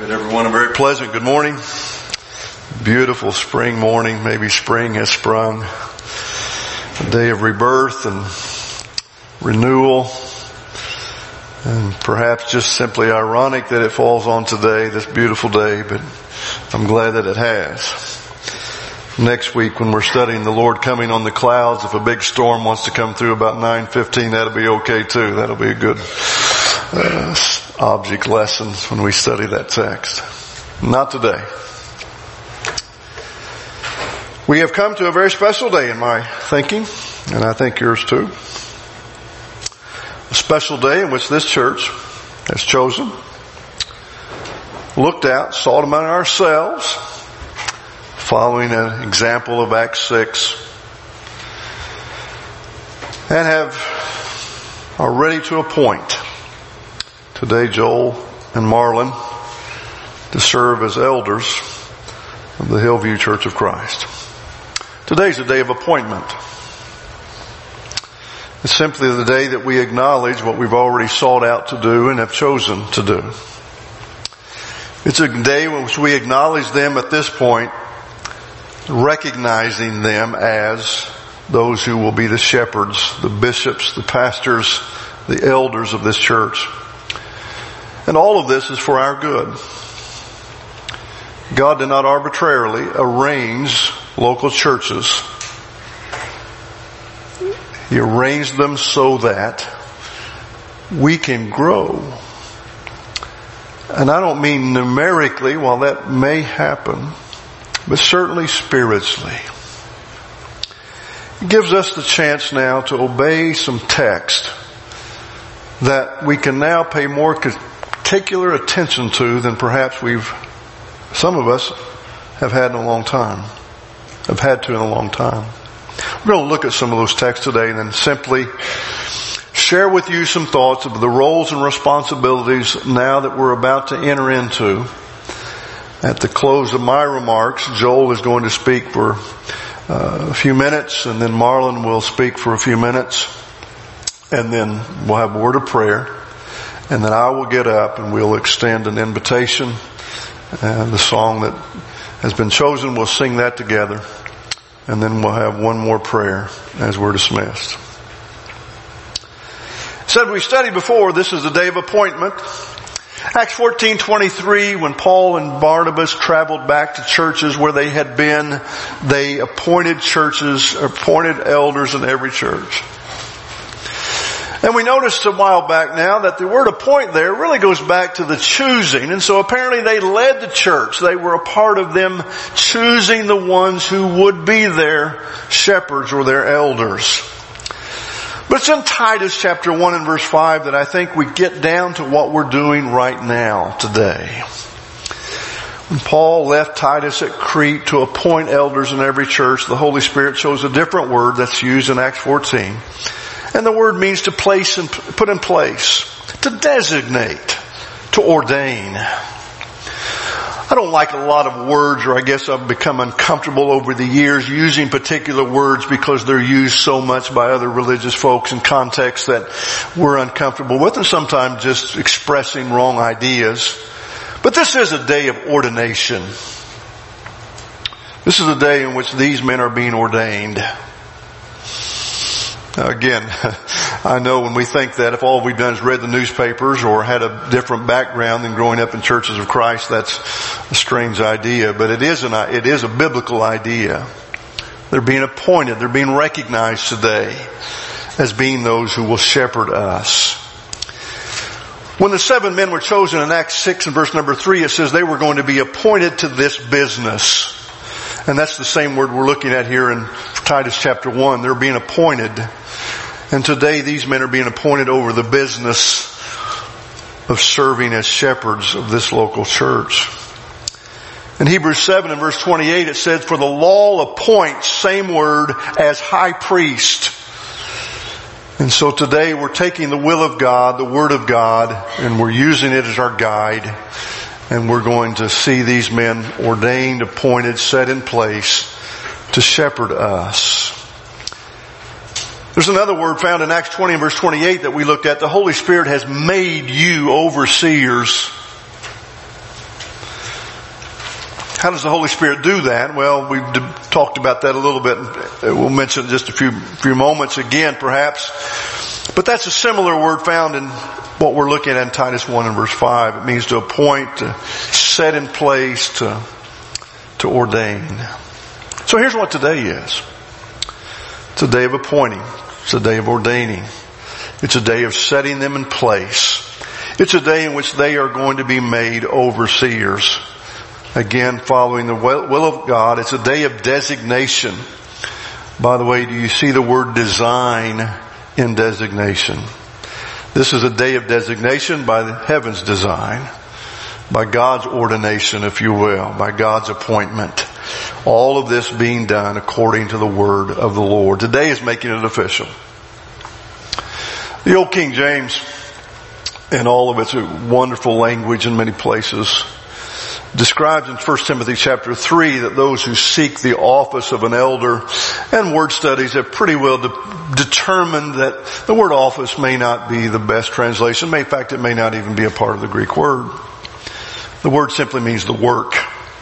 Good, everyone. A very pleasant good morning. Beautiful spring morning. Maybe spring has sprung. A day of rebirth and renewal. And perhaps just simply ironic that it falls on today, this beautiful day, but I'm glad that it has. Next week when we're studying the Lord coming on the clouds, if a big storm wants to come through about 9:15, that'll be okay too. That'll be a good object lesson when we study that text. Not today. We have come to a very special day in my thinking, and I think yours too. A special day in which this church has chosen, looked out, sought among ourselves, following an example of Acts 6, and are ready to appoint today Joel and Marlon to serve as elders of the Hillview Church of Christ. Today's a day of appointment. It's simply the day that we acknowledge what we've already sought out to do and have chosen to do. It's a day in which we acknowledge them at this point, recognizing them as those who will be the shepherds, the bishops, the pastors, the elders of this church. And all of this is for our good. God did not arbitrarily arrange local churches. He arranged them so that we can grow. And I don't mean numerically, while that may happen, but certainly spiritually. It gives us the chance now to obey some text that we can now pay more particular attention to than perhaps some of us have had in a long time. Have had to in a long time. We're going to look at some of those texts today and then simply share with you some thoughts of the roles and responsibilities now that we're about to enter into. At the close of my remarks, Joel is going to speak for a few minutes, and then Marlon will speak for a few minutes, and then we'll have a word of prayer, and then I will get up and we'll extend an invitation, and the song that has been chosen, we'll sing that together, and then we'll have one more prayer as we're dismissed. Said we studied before, this is the day of appointment. Acts 14:23, when Paul and Barnabas traveled back to churches where they had been, they appointed elders in every church. And we noticed a while back now that the word appoint there really goes back to the choosing. And so apparently they led the church. They were a part of them choosing the ones who would be their shepherds or their elders. But it's in Titus chapter 1 and verse 5 that I think we get down to what we're doing right now today. When Paul left Titus at Crete to appoint elders in every church, the Holy Spirit chose a different word that's used in Acts 14. And the word means to place and put in place, to designate, to ordain. I don't like a lot of words, or I guess I've become uncomfortable over the years using particular words because they're used so much by other religious folks in contexts that we're uncomfortable with, and sometimes just expressing wrong ideas. But this is a day of ordination. This is a day in which these men are being ordained. Now again, I know when we think that if all we've done is read the newspapers or had a different background than growing up in churches of Christ, that's a strange idea. But it is a biblical idea. They're being appointed, they're being recognized today as being those who will shepherd us. When the 7 men were chosen in Acts 6 and verse number 3, it says they were going to be appointed to this business. And that's the same word we're looking at here in Titus chapter 1. They're being appointed. And today these men are being appointed over the business of serving as shepherds of this local church. In Hebrews 7 and verse 28 it says, for the law appoints, same word, as high priest. And so today we're taking the will of God, the Word of God, and we're using it as our guide. And we're going to see these men ordained, appointed, set in place to shepherd us. There's another word found in Acts 20 and verse 28 that we looked at. The Holy Spirit has made you overseers How does the Holy Spirit do that? Well, we've talked about that a little bit. We'll mention it just a few moments again, perhaps. But that's a similar word found in what we're looking at in Titus 1 and verse 5. It means to appoint, to set in place, to ordain. So here's what today is. It's a day of appointing. It's a day of ordaining. It's a day of setting them in place. It's a day in which they are going to be made overseers. Again, following the will of God. It's a day of designation. By the way, do you see the word design in designation? This is a day of designation by the heaven's design. By God's ordination, if you will. By God's appointment. All of this being done according to the word of the Lord. Today is making it official. The old King James, in all of its wonderful language in many places, describes in 1 Timothy chapter 3 that those who seek the office of an elder, and word studies have pretty well determined that the word office may not be the best translation. In fact, it may not even be a part of the Greek word. The word simply means the work.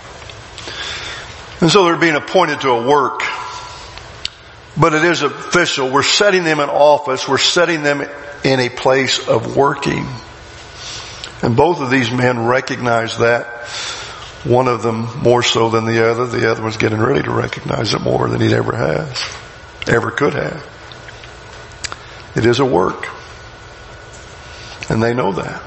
And so they're being appointed to a work. But it is official. We're setting them in office. We're setting them in a place of working. And both of these men recognize that. One of them more so than the other. The other one's getting ready to recognize it more than he ever has. Ever could have. It is a work. And they know that.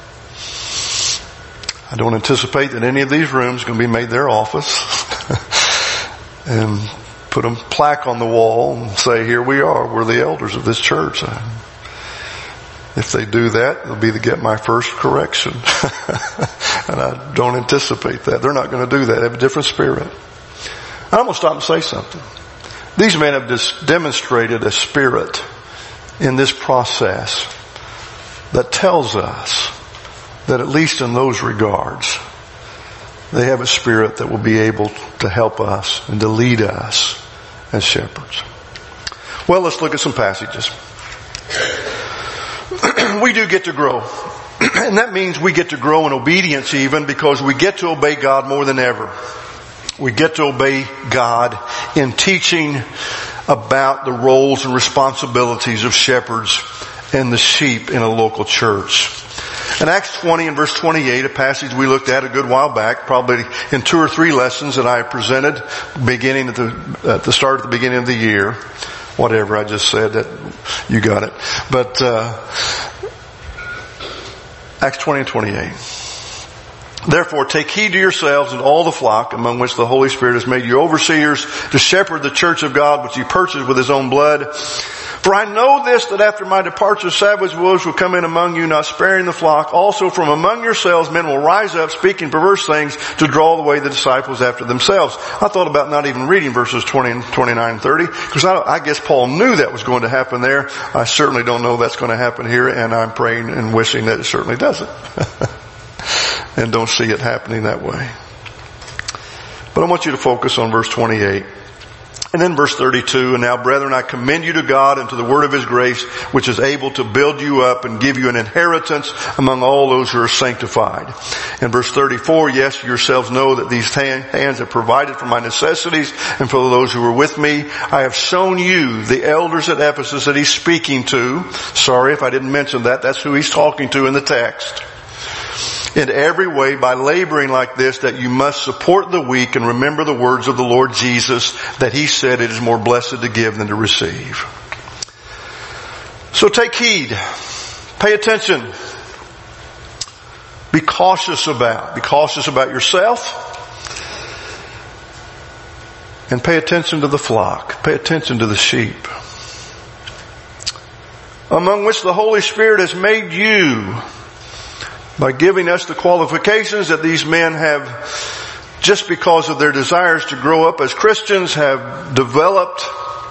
I don't anticipate that any of these rooms are going to be made their office. And put a plaque on the wall and say, here we are. We're the elders of this church. If they do that, they'll be to get my first correction. And I don't anticipate that. They're not going to do that. They have a different spirit. I'm going to stop and say something. These men have just demonstrated a spirit in this process that tells us that at least in those regards, they have a spirit that will be able to help us and to lead us as shepherds. Well, let's look at some passages. We do get to grow. And that means we get to grow in obedience even because we get to obey God more than ever. We get to obey God in teaching about the roles and responsibilities of shepherds and the sheep in a local church. In Acts 20 and verse 28, a passage we looked at a good while back, probably in 2 or 3 lessons that I presented beginning at the start of the beginning of the year. Whatever I just said, that you got it. But Acts 20 and 28. Therefore, take heed to yourselves and all the flock among which the Holy Spirit has made you overseers to shepherd the church of God which he purchased with his own blood. For I know this, that after my departure savage wolves will come in among you, not sparing the flock. Also from among yourselves men will rise up, speaking perverse things, to draw away the disciples after themselves. I thought about not even reading verses 20 and 29 and 30, because I guess Paul knew that was going to happen there. I certainly don't know that's going to happen here, and I'm praying and wishing that it certainly doesn't. And don't see it happening that way. But I want you to focus on verse 28. And then verse 32, and now brethren, I commend you to God and to the word of his grace, which is able to build you up and give you an inheritance among all those who are sanctified. And verse 34, yes, yourselves know that these hands have provided for my necessities and for those who were with me. I have shown you, the elders at Ephesus that he's speaking to. Sorry if I didn't mention that. That's who he's talking to in the text. In every way, by laboring like this, that you must support the weak and remember the words of the Lord Jesus, that he said it is more blessed to give than to receive. So take heed. Pay attention. Be cautious about yourself. And pay attention to the flock. Pay attention to the sheep. Among which the Holy Spirit has made you, by giving us the qualifications that these men have, just because of their desires to grow up as Christians, have developed,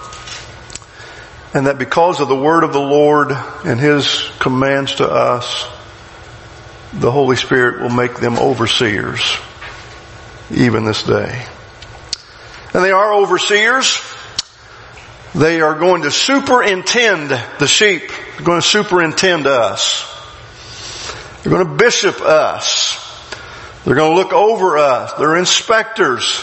and that because of the word of the Lord and his commands to us, the Holy Spirit will make them overseers even this day. And they are overseers. They are going to superintend the sheep. They're going to superintend us. They're going to bishop us. They're going to look over us. They're inspectors.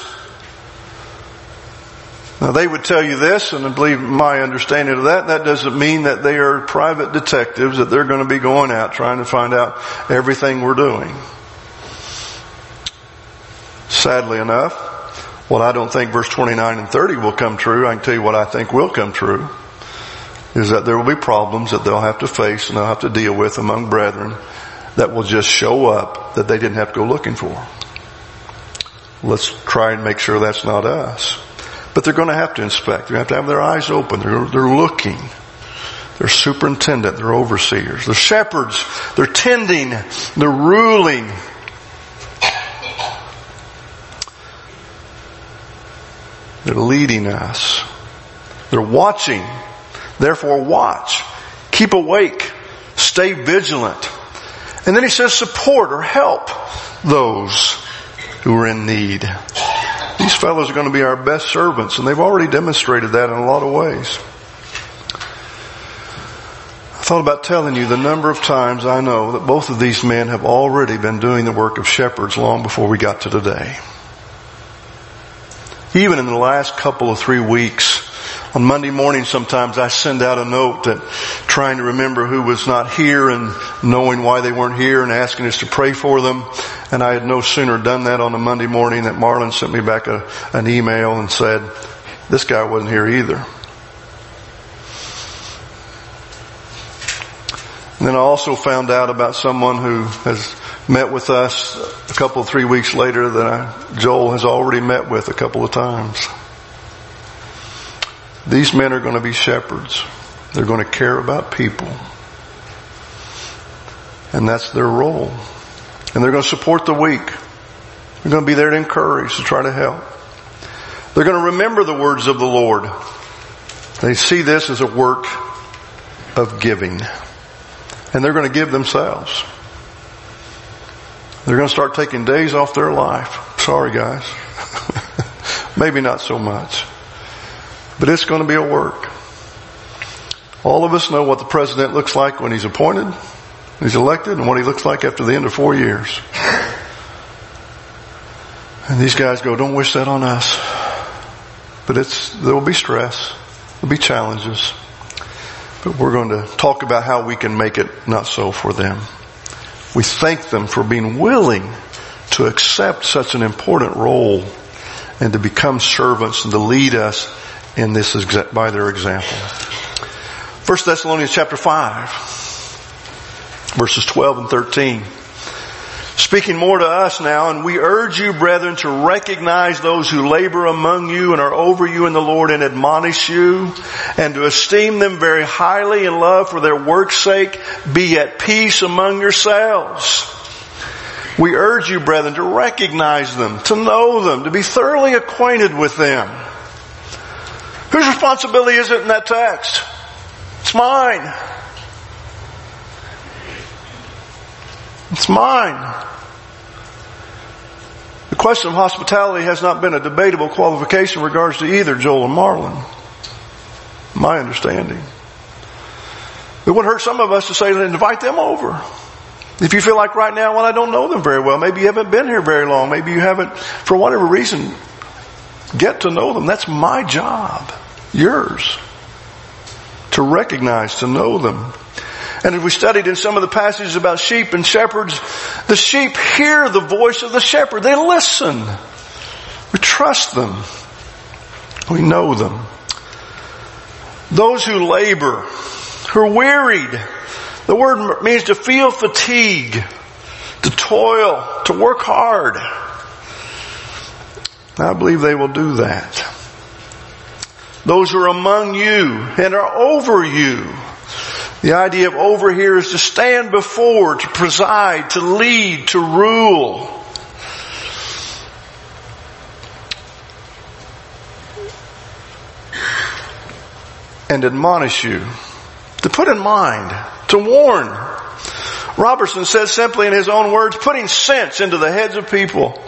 Now they would tell you this, and I believe my understanding of that doesn't mean that they are private detectives, that they're going to be going out trying to find out everything we're doing. Sadly enough, what I don't think verse 29 and 30 will come true, I can tell you what I think will come true, is that there will be problems that they'll have to face and they'll have to deal with among brethren that will just show up that they didn't have to go looking for. Let's try and make sure that's not us. But they're going to have to inspect. They're going to have their eyes open. They're looking. They're superintendent. They're overseers. They're shepherds. They're tending. They're ruling. They're leading us. They're watching. Therefore watch. Keep awake. Stay vigilant. And then he says support or help those who are in need. These fellows are going to be our best servants, and they've already demonstrated that in a lot of ways. I thought about telling you the number of times I know that both of these men have already been doing the work of shepherds long before we got to today. Even in the last couple of 3 weeks, on Monday morning sometimes I send out a note that trying to remember who was not here and knowing why they weren't here and asking us to pray for them. And I had no sooner done that on a Monday morning that Marlon sent me back an email and said, this guy wasn't here either. And then I also found out about someone who has met with us a couple of 3 weeks later that Joel has already met with a couple of times. These men are going to be shepherds. They're going to care about people. And that's their role. And they're going to support the weak. They're going to be there to encourage, to try to help. They're going to remember the words of the Lord. They see this as a work of giving. And they're going to give themselves. They're going to start taking days off their life. Sorry, guys. Maybe not so much. But it's going to be a work. All of us know what the president looks like when he's appointed, he's elected, and what he looks like after the end of 4 years. And these guys go, don't wish that on us. But there will be stress. There'll be challenges. But we're going to talk about how we can make it not so for them. We thank them for being willing to accept such an important role and to become servants and to lead us in this by their example. 1 Thessalonians chapter 5, verses 12 and 13. Speaking more to us now, and we urge you, brethren, to recognize those who labor among you and are over you in the Lord and admonish you, and to esteem them very highly in love for their work's sake. Be at peace among yourselves. We urge you, brethren, to recognize them, to know them, to be thoroughly acquainted with them. Whose responsibility is it in that text? It's mine. It's mine. The question of hospitality has not been a debatable qualification in regards to either Joel and Marlon. My understanding. It wouldn't hurt some of us to say, invite them over. If you feel like right now, well, I don't know them very well. Maybe you haven't been here very long. Maybe you haven't, for whatever reason, get to know them. That's my job. Yours. To recognize, to know them. And as we studied in some of the passages about sheep and shepherds, the sheep hear the voice of the shepherd. They listen. We trust them. We know them. Those who labor, who are wearied. The word means to feel fatigue, to toil, to work hard. I believe they will do that. Those who are among you and are over you. The idea of over here is to stand before, to preside, to lead, to rule. And admonish you. To put in mind. To warn. Robertson says simply in his own words, putting sense into the heads of people.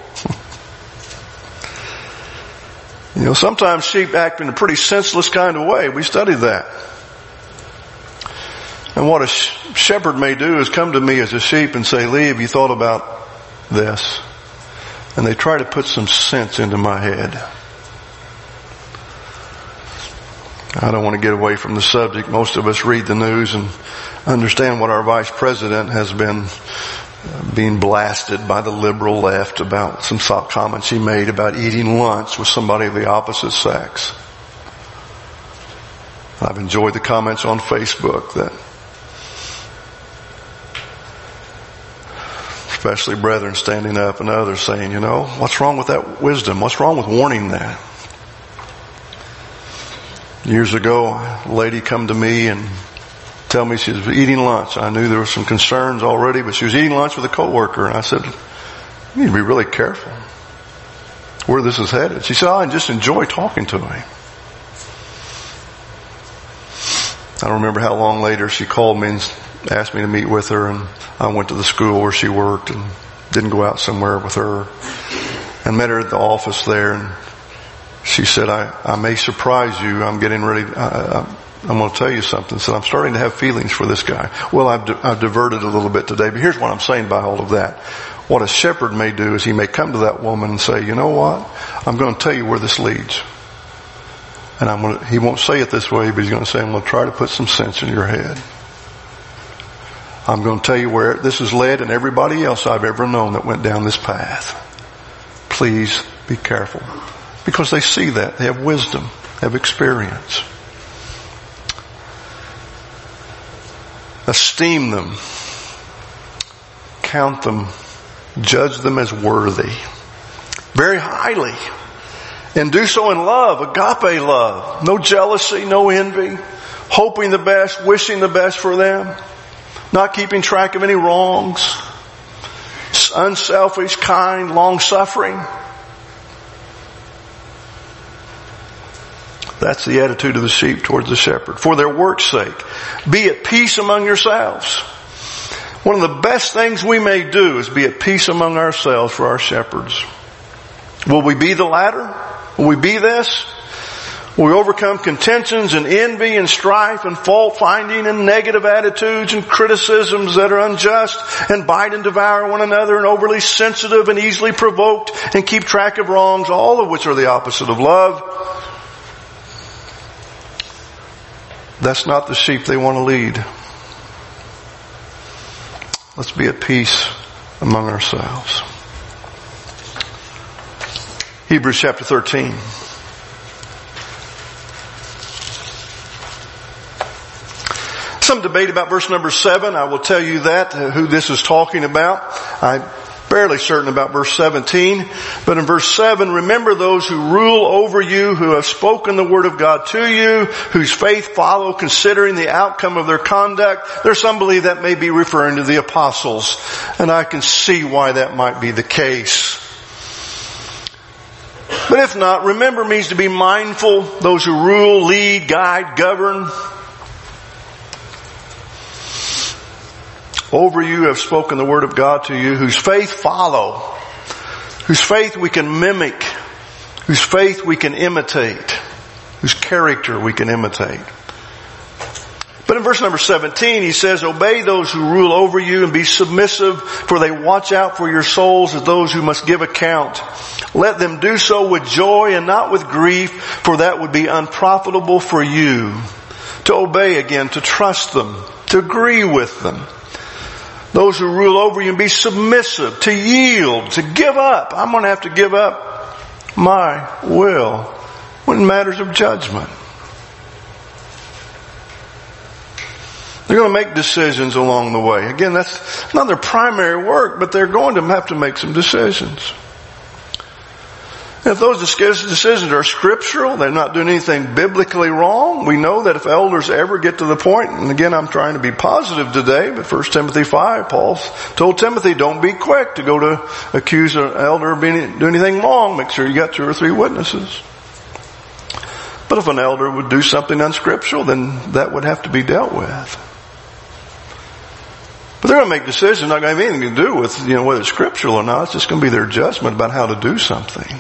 You know, sometimes sheep act in a pretty senseless kind of way. We studied that. And what a shepherd may do is come to me as a sheep and say, Lee, have you thought about this? and they try to put some sense into my head. I don't want to get away from the subject. Most of us read the news and understand what our vice president has been being blasted by the liberal left about some comments he made about eating lunch with somebody of the opposite sex. I've enjoyed the comments on Facebook that especially brethren standing up and others saying, what's wrong with that wisdom? What's wrong with warning that? Years ago, a lady come to me and tell me she was eating lunch. I knew there were some concerns already, but she was eating lunch with a coworker, and I said, you need to be really careful where this is headed. She said, I just enjoy talking to him. I don't remember how long later she called me and asked me to meet with her, and I went to the school where she worked and didn't go out somewhere with her and met her at the office there, and she said, I may surprise you. I'm getting ready. I'm going to tell you something. So I'm starting to have feelings for this guy. Well, I've diverted a little bit today, but here's what I'm saying by all of that. What a shepherd may do is he may come to that woman and say, you know what? I'm going to tell you where this leads. And he won't say it this way, but he's going to say, I'm going to try to put some sense in your head. I'm going to tell you where this has led and everybody else I've ever known that went down this path. Please be careful. Because they see that. They have wisdom. They have experience. Esteem them. Count them. Judge them as worthy. Very highly. And do so in love. Agape love. No jealousy, no envy. Hoping the best, wishing the best for them. Not keeping track of any wrongs. Unselfish, kind, long-suffering. That's the attitude of the sheep towards the shepherd. For their work's sake, be at peace among yourselves. One of the best things we may do is be at peace among ourselves for our shepherds. Will we be the latter? Will we be this? Will we overcome contentions and envy and strife and fault finding and negative attitudes and criticisms that are unjust and bite and devour one another and overly sensitive and easily provoked and keep track of wrongs, all of which are the opposite of love? That's not the sheep they want to lead. Let's be at peace among ourselves. Hebrews chapter 13. Some debate about verse number 7. I will tell you that, who this is talking about. I'm fairly certain about verse 17. But in verse 7, remember those who rule over you, who have spoken the word of God to you, whose faith follow, considering the outcome of their conduct. There's some believe that may be referring to the apostles. And I can see why that might be the case. But if not, remember means to be mindful. Those who rule, lead, guide, govern. Over you have spoken the word of God to you, whose faith follow, whose faith we can mimic, whose faith we can imitate, whose character we can imitate. But in verse number 17 he says, obey those who rule over you and be submissive, for they watch out for your souls as those who must give account. Let them do so with joy and not with grief, for that would be unprofitable for you. To obey again, to trust them, to agree with them. Those who rule over you and be submissive, to yield, to give up. I'm going to have to give up my will when matters of judgment. They're going to make decisions along the way. Again, that's not their primary work, but they're going to have to make some decisions. And if those decisions are scriptural, they're not doing anything biblically wrong, we know that if elders ever get to the point, and again I'm trying to be positive today, but 1 Timothy 5, Paul told Timothy, don't be quick to go to accuse an elder of doing anything wrong. Make sure you got 2 or 3 witnesses. But if an elder would do something unscriptural, then that would have to be dealt with. But they're going to make decisions not going to have anything to do with, whether it's scriptural or not. It's just going to be their judgment about how to do something.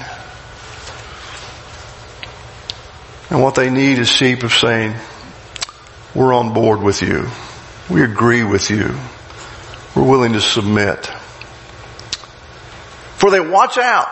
And what they need is sheep of saying, we're on board with you. We agree with you. We're willing to submit. For For they watch out.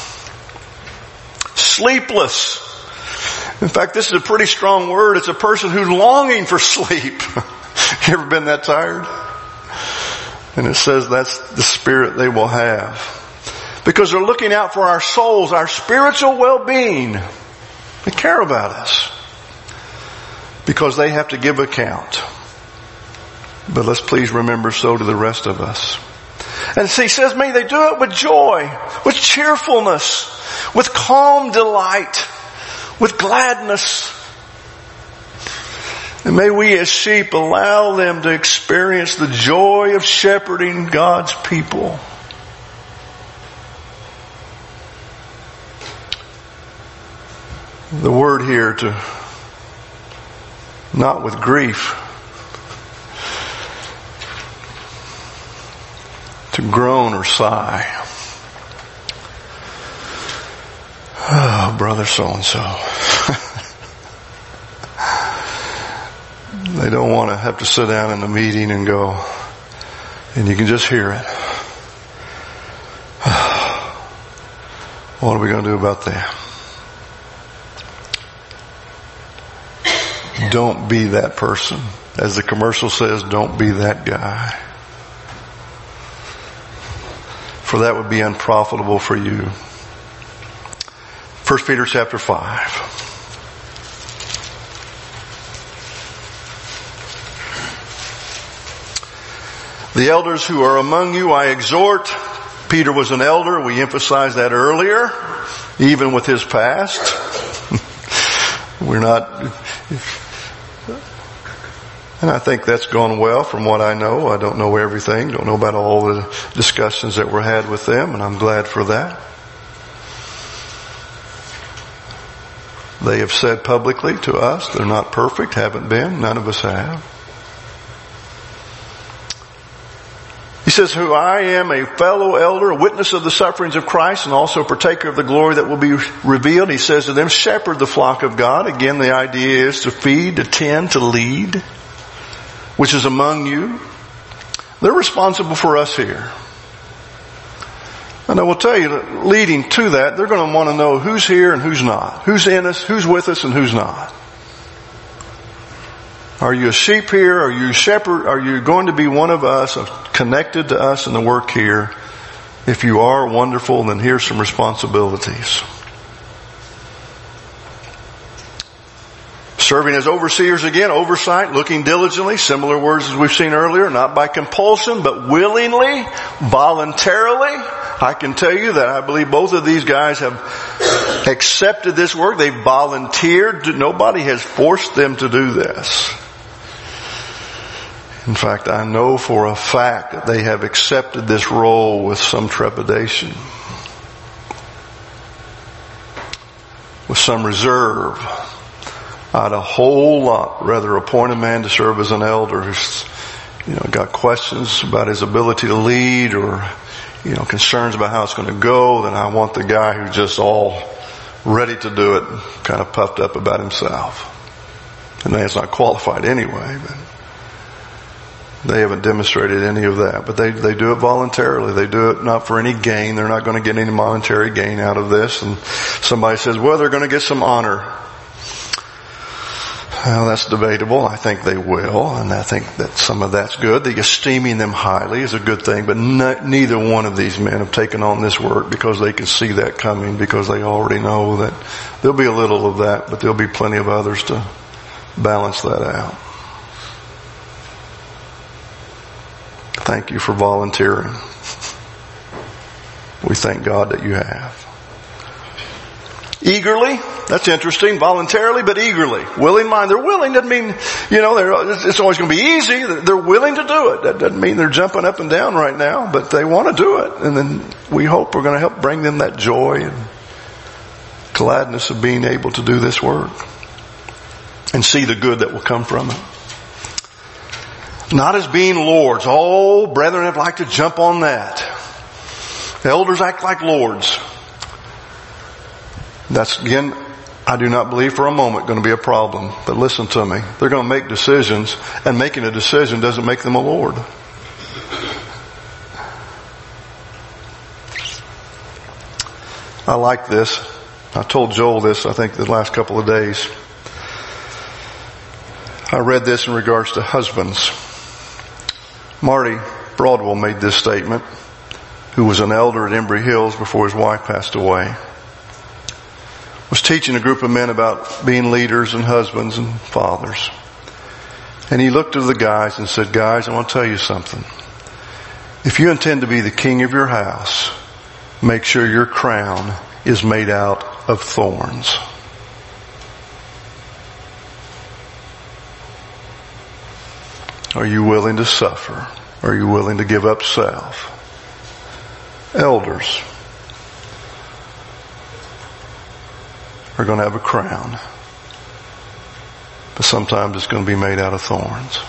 Sleepless. In fact, this is a pretty strong word. It's a person who's longing for sleep. You ever been that tired? And it says that's the spirit they will have. Because they're looking out for our souls, our spiritual well-being. They care about us. Because they have to give account. But let's please remember, so do the rest of us. And he says, may they do it with joy, with cheerfulness, with calm delight, with gladness. And may we as sheep allow them to experience the joy of shepherding God's people. The word here, to not with grief, to groan or sigh. Oh, brother so-and-so. They don't want to have to sit down in a meeting and go, and you can just hear it. What are we going to do about that? Don't be that person. As the commercial says, don't be that guy. For that would be unprofitable for you. 1 Peter chapter 5. The elders who are among you I exhort. Peter was an elder. We emphasized that earlier. Even with his past. We're not... And I think that's gone well from what I know. I don't know everything. Don't know about all the discussions that were had with them, and I'm glad for that. They have said publicly to us, they're not perfect, haven't been, none of us have. He says, who I am a fellow elder, a witness of the sufferings of Christ, and also a partaker of the glory that will be revealed. He says to them, shepherd the flock of God. Again, the idea is to feed, to tend, to lead, which is among you. They're responsible for us here. And I will tell you, leading to that, they're going to want to know who's here and who's not. Who's in us, who's with us, and who's not. Are you a sheep here? Are you a shepherd? Are you going to be one of us, connected to us in the work here? If you are, wonderful, then here's some responsibilities. Serving as overseers again, oversight, looking diligently, similar words as we've seen earlier, not by compulsion, but willingly, voluntarily. I can tell you that I believe both of these guys have accepted this work. They've volunteered. Nobody has forced them to do this. In fact, I know for a fact that they have accepted this role with some trepidation, with some reserve. I'd a whole lot rather appoint a man to serve as an elder who's, got questions about his ability to lead or, concerns about how it's going to go than I want the guy who's just all ready to do it, kind of puffed up about himself. And that's not qualified anyway, but they haven't demonstrated any of that. But they do it voluntarily. They do it not for any gain. They're not going to get any monetary gain out of this. And somebody says, well, they're going to get some honor. Well, that's debatable. I think they will, and I think that some of that's good. The esteeming them highly is a good thing, but neither one of these men have taken on this work because they can see that coming, because they already know that there'll be a little of that, but there'll be plenty of others to balance that out. Thank you for volunteering. We thank God that you have. Eagerly, that's interesting. Voluntarily, but eagerly. Willing mind. They're willing. Doesn't mean, it's always going to be easy. They're willing to do it. That doesn't mean they're jumping up and down right now, but they want to do it. And then we hope we're going to help bring them that joy and gladness of being able to do this work and see the good that will come from it. Not as being lords. Oh, brethren have liked to jump on that. Elders act like lords. That's, again, I do not believe for a moment going to be a problem. But listen to me. They're going to make decisions, and making a decision doesn't make them a lord. I like this. I told Joel this, I think, the last couple of days. I read this in regards to husbands. Marty Broadwell made this statement, who was an elder at Embry Hills before his wife passed away. Was teaching a group of men about being leaders and husbands and fathers. And he looked at the guys and said, guys, I want to tell you something. If you intend to be the king of your house, make sure your crown is made out of thorns. Are you willing to suffer? Are you willing to give up self? Elders are going to have a crown, but sometimes it's going to be made out of thorns.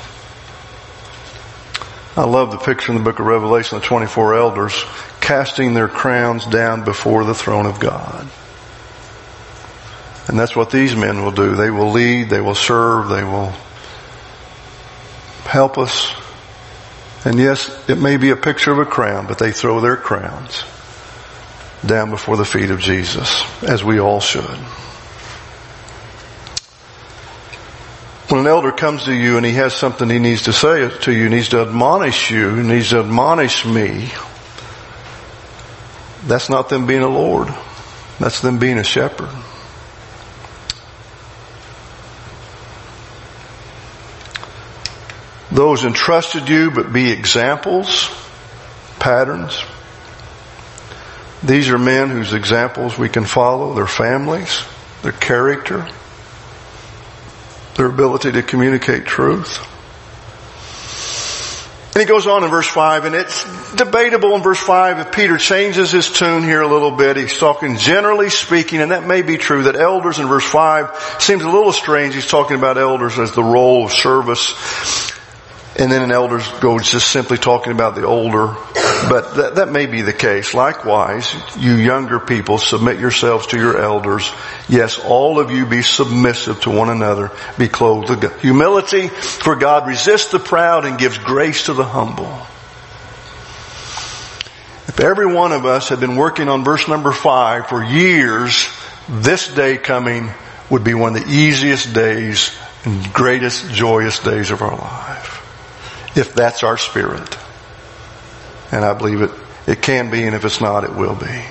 I love the picture in the book of Revelation of 24 elders casting their crowns down before the throne of God. And that's what these men will do. They will lead, they will serve, they will help us. And yes, it may be a picture of a crown, but they throw their crowns down before the feet of Jesus, as we all should. When an elder comes to you and he has something he needs to say to you, needs to admonish you, needs to admonish me, that's not them being a Lord. That's them being a shepherd. Those entrusted you, but be examples, patterns. These are men whose examples we can follow, their families, their character, their ability to communicate truth. And he goes on in verse 5, and it's debatable in verse 5 if Peter changes his tune here a little bit. He's talking generally speaking, and that may be true, that elders in verse 5 seems a little strange. He's talking about elders as the role of service. And then in elders goes just simply talking about the older. But that may be the case. Likewise, you younger people, submit yourselves to your elders. Yes, all of you be submissive to one another. Be clothed with humility, for God resists the proud and gives grace to the humble. If every one of us had been working on verse number 5 for years, this day coming would be one of the easiest days and greatest joyous days of our life. If that's our spirit. And I believe it can be, and if it's not, it will be.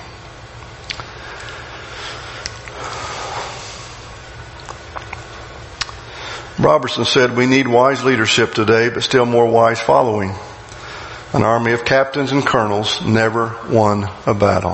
Robertson said, we need wise leadership today, but still more wise following. An army of captains and colonels never won a battle.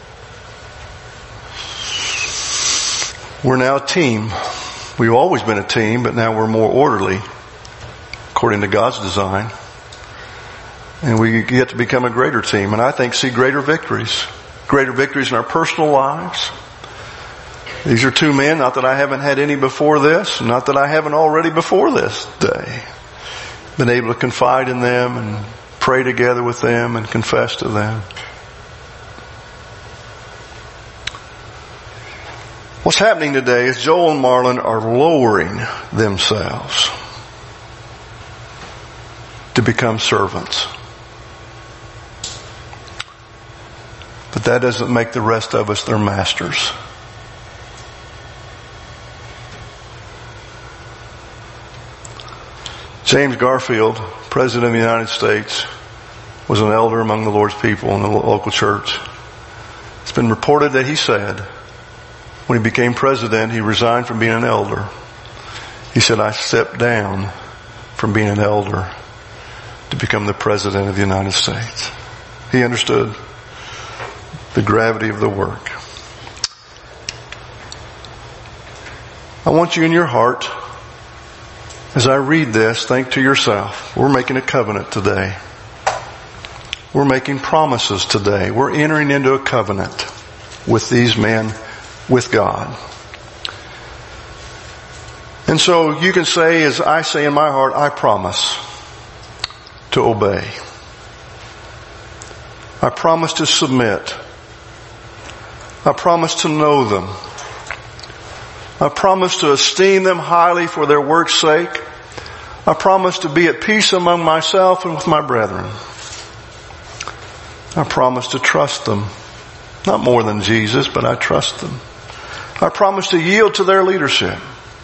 We're now a team. We've always been a team, but now we're more orderly, according to God's design. And we get to become a greater team, and I think see greater victories in our personal lives. These are two men, not that I haven't had any before this, not that I haven't already before this day, been able to confide in them and pray together with them and confess to them. What's happening today is Joel and Marlon are lowering themselves to become servants. But that doesn't make the rest of us their masters. James Garfield, President of the United States, was an elder among the Lord's people in the local church. It's been reported that he said, when he became president, he resigned from being an elder. He said, I stepped down from being an elder to become the President of the United States. He understood the gravity of the work. I want you in your heart, as I read this, think to yourself, we're making a covenant today. We're making promises today. We're entering into a covenant with these men, with God. And so you can say, as I say in my heart, I promise to obey. I promise to submit. I promise to know them. I promise to esteem them highly for their work's sake. I promise to be at peace among myself and with my brethren. I promise to trust them Not more than Jesus, but I trust them. I promise to yield to their leadership.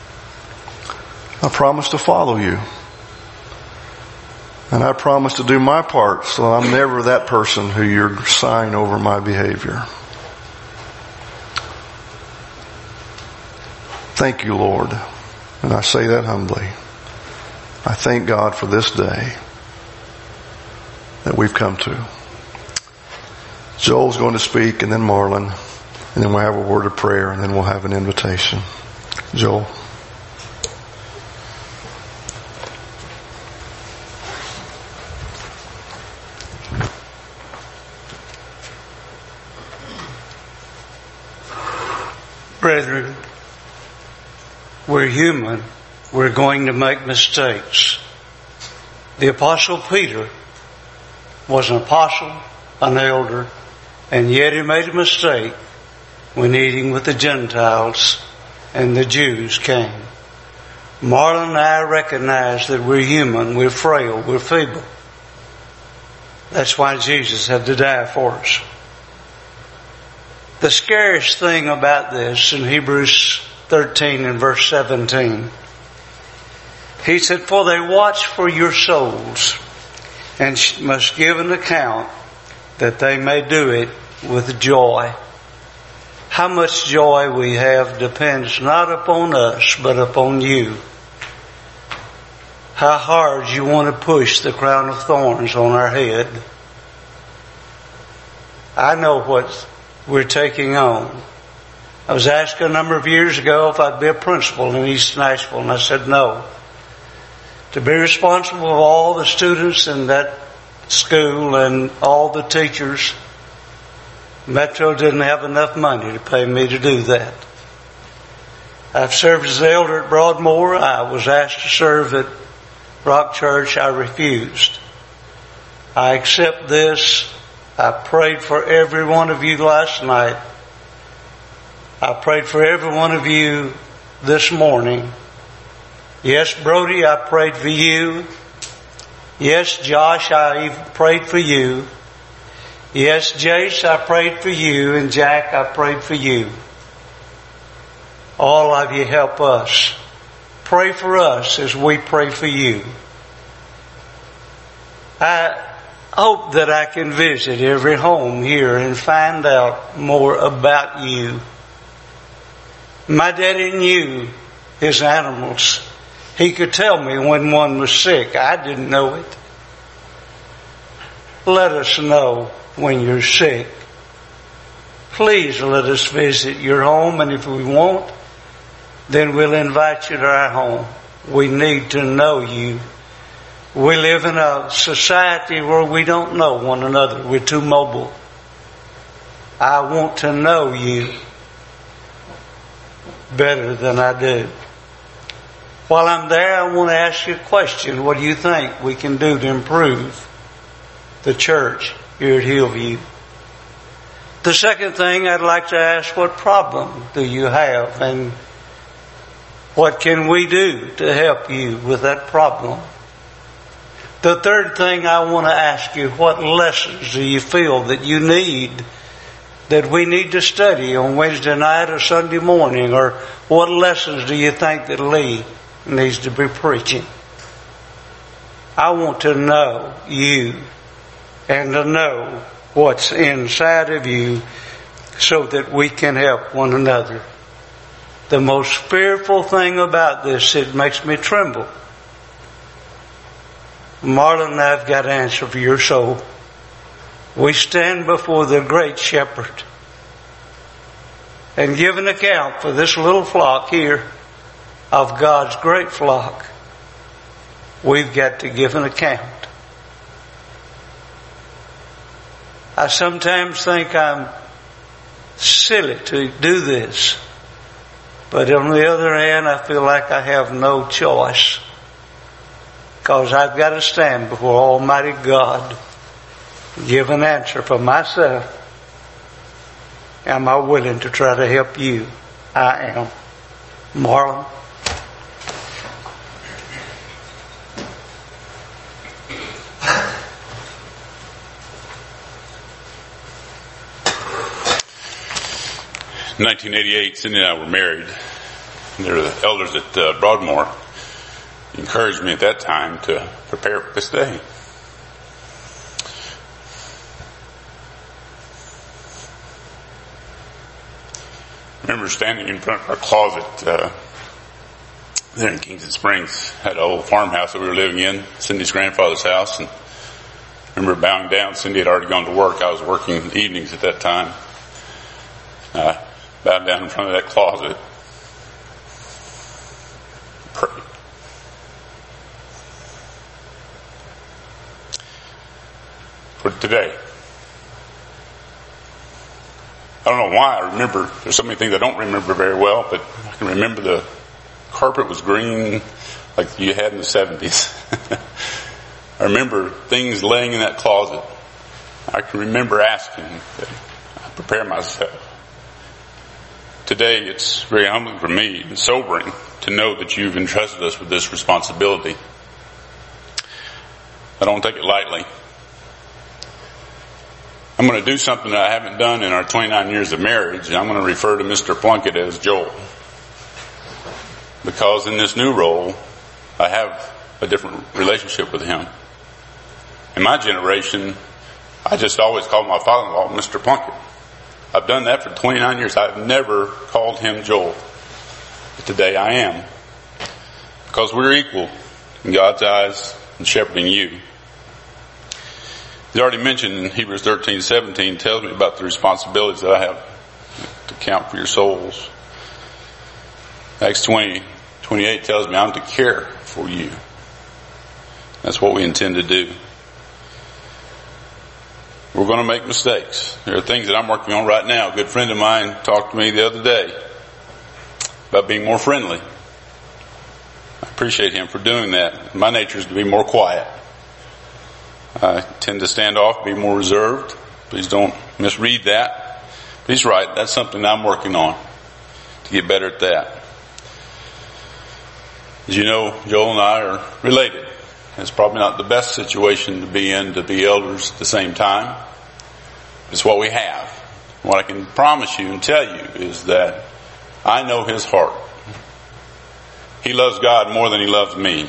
I promise to follow you. And I promise to do my part so I'm never that person who you're sighing over my behavior. Thank you, Lord. And I say that humbly. I thank God for this day that we've come to. Joel's going to speak, and then Marlon, and then we'll have a word of prayer, and then we'll have an invitation. Joel. Brethren, we're human. We're going to make mistakes. The Apostle Peter was an apostle, an elder, and yet he made a mistake when eating with the Gentiles and the Jews came. Marlon and I recognize that we're human, we're frail, we're feeble. That's why Jesus had to die for us. The scariest thing about this in Hebrews 13 and verse 17, he said, "For they watch for your souls and must give an account that they may do it with joy." How much joy we have depends not upon us, but upon you. How hard you want to push the crown of thorns on our head. I know what we're taking on. I was asked a number of years ago if I'd be a principal in East Nashville, and I said no. To be responsible for all the students in that school and all the teachers, Metro didn't have enough money to pay me to do that. I've served as the elder at Broadmoor. I was asked to serve at Rock Church. I refused. I accept this. I prayed for every one of you last night. I prayed for every one of you this morning. Yes, Brody, I prayed for you. Yes, Josh, I even prayed for you. Yes, Jace, I prayed for you. And Jack, I prayed for you. All of you help us. Pray for us as we pray for you. I hope that I can visit every home here and find out more about you. My daddy knew his animals. He could tell me when one was sick. I didn't know it. Let us know when you're sick. Please let us visit your home, and if we won't, then we'll invite you to our home. We need to know you. We live in a society where we don't know one another. We're too mobile. I want to know you better than I do. While I'm there, I want to ask you a question. What do you think we can do to improve the church here at Hillview? The second thing I'd like to ask, what problem do you have, and what can we do to help you with that problem? The third thing I want to ask you, what lessons do you feel that you need, that we need to study on Wednesday night or Sunday morning? Or what lessons do you think that Lee needs to be preaching? I want to know you and to know what's inside of you so that we can help one another. The most fearful thing about this, it makes me tremble. Marlon and I have got to answer for your soul. We stand before the great shepherd and give an account for this little flock here of God's great flock. We've got to give an account. I sometimes think I'm silly to do this, but on the other hand, I feel like I have no choice, because I've got to stand before Almighty God, give an answer for myself. Am I willing to try to help you? I am. Marlon. In 1988, Cindy and I were married. And there were the elders at Broadmoor encouraged me at that time to prepare for this day. I remember standing in front of our closet there in Kingston Springs. Had an old farmhouse that we were living in, Cindy's grandfather's house. And I remember bowing down. Cindy had already gone to work. I was working evenings at that time. I bowed down in front of that closet. Prayed. For today. I don't know why I remember. There's so many things I don't remember very well, but I can remember the carpet was green like you had in the 70s. I remember things laying in that closet. I can remember asking that I prepare myself. Today it's very humbling for me and sobering to know that you've entrusted us with this responsibility. I don't take it lightly. I'm going to do something that I haven't done in our 29 years of marriage. I'm going to refer to Mr. Plunkett as Joel. Because in this new role, I have a different relationship with him. In my generation, I just always called my father-in-law Mr. Plunkett. I've done that for 29 years. I've never called him Joel. But today I am. Because we're equal in God's eyes in shepherding you. He's already mentioned in Hebrews 13:17 tells me about the responsibilities that I have to count for your souls. Acts 20:28 tells me I'm to care for you. That's what we intend to do. We're going to make mistakes. There are things that I'm working on right now. A good friend of mine talked to me the other day about being more friendly. I appreciate him for doing that. My nature is to be more quiet. I tend to stand off, be more reserved. Please don't misread that. But he's right. That's something I'm working on to get better at that. As you know, Joel and I are related. It's probably not the best situation to be in, to be elders at the same time. It's what we have. What I can promise you and tell you is that I know his heart. He loves God more than he loves me.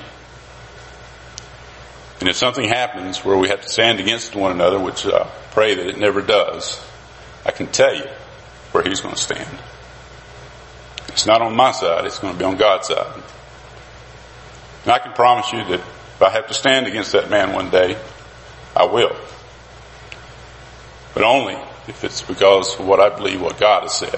And if something happens where we have to stand against one another, which I pray that it never does, I can tell you where he's going to stand. It's not on my side, it's going to be on God's side. And I can promise you that if I have to stand against that man one day, I will. But only if it's because of what I believe what God has said.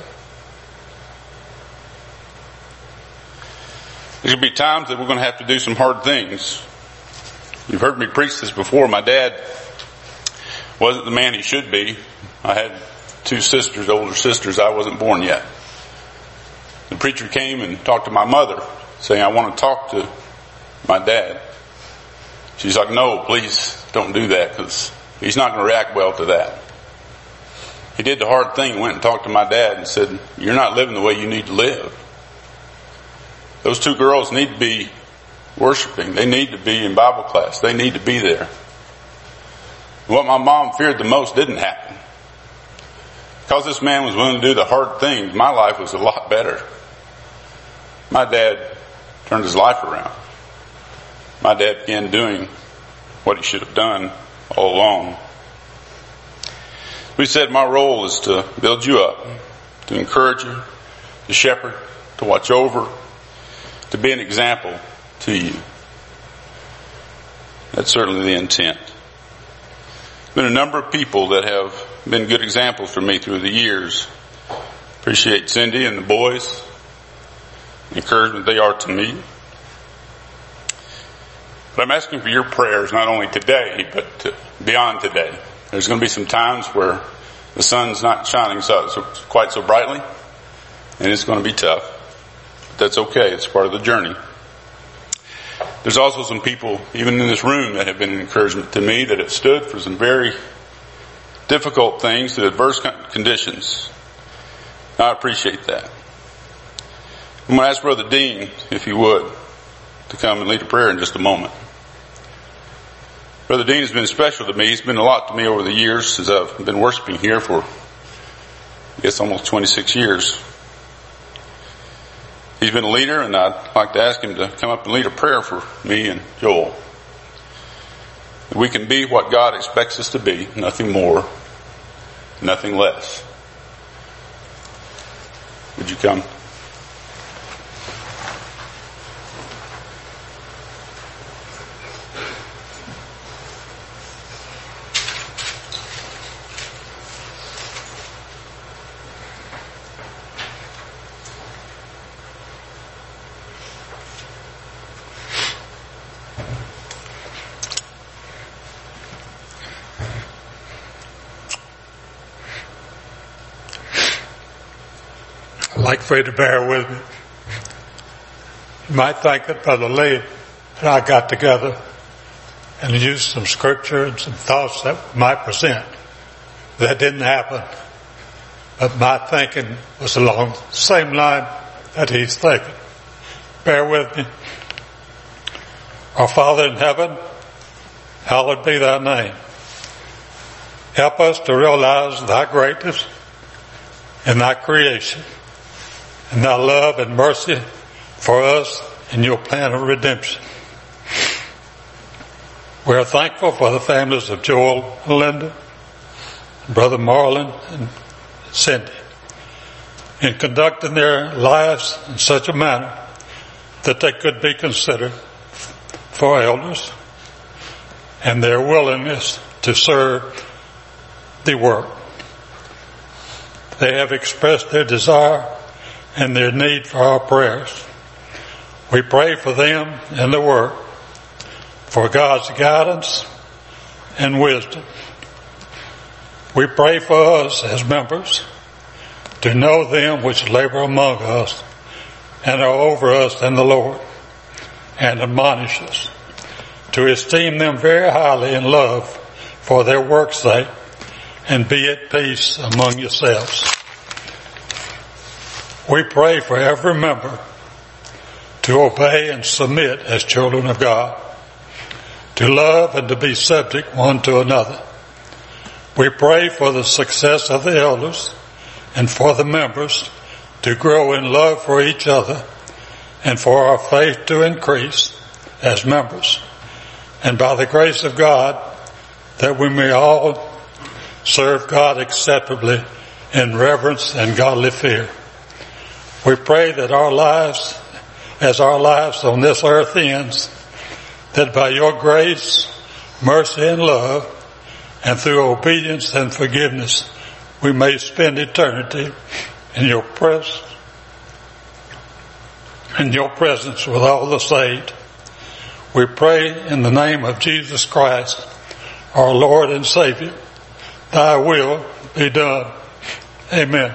There's going to be times that we're going to have to do some hard things. You've heard me preach this before. My dad wasn't the man he should be. I had 2 sisters, older sisters. I wasn't born yet. The preacher came and talked to my mother, saying, I want to talk to my dad. She's like, no, please don't do that, because he's not going to react well to that. He did the hard thing, went and talked to my dad and said, you're not living the way you need to live. Those 2 girls need to be worshiping. They need to be in Bible class. They need to be there. What my mom feared the most didn't happen. Because this man was willing to do the hard things, my life was a lot better. My dad turned his life around. My dad began doing what he should have done all along. We said my role is to build you up, to encourage you, to shepherd, to watch over, to be an example to you. That's certainly the intent. There's been a number of people that have been good examples for me through the years. Appreciate Cindy and the boys, the encouragement they are to me. But I'm asking for your prayers not only today, but beyond today. There's going to be some times where the sun's not shining quite so brightly, and it's going to be tough. But that's okay. It's part of the journey. There's also some people, even in this room, that have been an encouragement to me, that have stood for some very difficult things, through adverse conditions. I appreciate that. I'm going to ask Brother Dean, if he would, to come and lead a prayer in just a moment. Brother Dean has been special to me. He's been a lot to me over the years as I've been worshiping here for I guess almost 26 years. He's been a leader, and I'd like to ask him to come up and lead a prayer for me and Joel. That we can be what God expects us to be, nothing more, nothing less. Would you come? I'd like for you to bear with me. You might think that Brother Lee and I got together and used some scripture and some thoughts that we might present. That didn't happen. But my thinking was along the same line that he's thinking. Bear with me. Our Father in heaven, hallowed be thy name. Help us to realize thy greatness in thy creation, and thy love and mercy for us in your plan of redemption. We are thankful for the families of Joel and Linda, and Brother Marlon and Cindy, in conducting their lives in such a manner that they could be considered for elders, and their willingness to serve the work. They have expressed their desire and their need for our prayers. We pray for them and the work, for God's guidance and wisdom. We pray for us as members to know them which labor among us and are over us in the Lord, and admonish us to esteem them very highly in love for their work's sake, and be at peace among yourselves. We pray for every member to obey and submit as children of God, to love and to be subject one to another. We pray for the success of the elders and for the members to grow in love for each other, and for our faith to increase as members, and by the grace of God that we may all serve God acceptably in reverence and godly fear. We pray that our lives, as our lives on this earth ends, that by your grace, mercy, and love, and through obedience and forgiveness, we may spend eternity in your presence with all the saved. We pray in the name of Jesus Christ, our Lord and Savior. Thy will be done. Amen.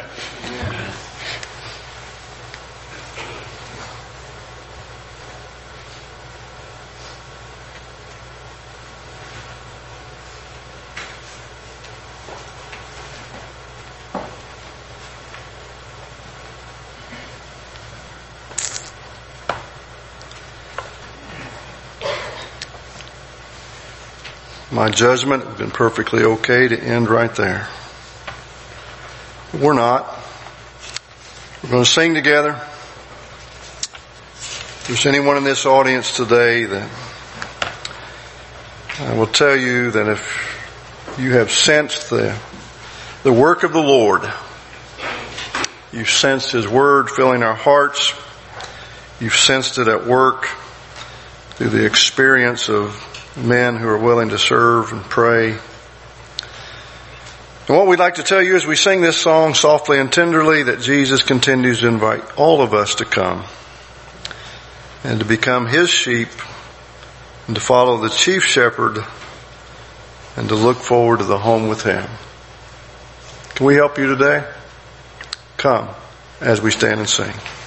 My judgment would have been perfectly okay to end right there. We're not. We're going to sing together. If there's anyone in this audience today that I will tell you that if you have sensed the work of the Lord, you've sensed His Word filling our hearts, you've sensed it at work through the experience of men who are willing to serve and pray. And what we'd like to tell you as we sing this song softly and tenderly, that Jesus continues to invite all of us to come and to become His sheep and to follow the chief shepherd and to look forward to the home with Him. Can we help you today? Come as we stand and sing.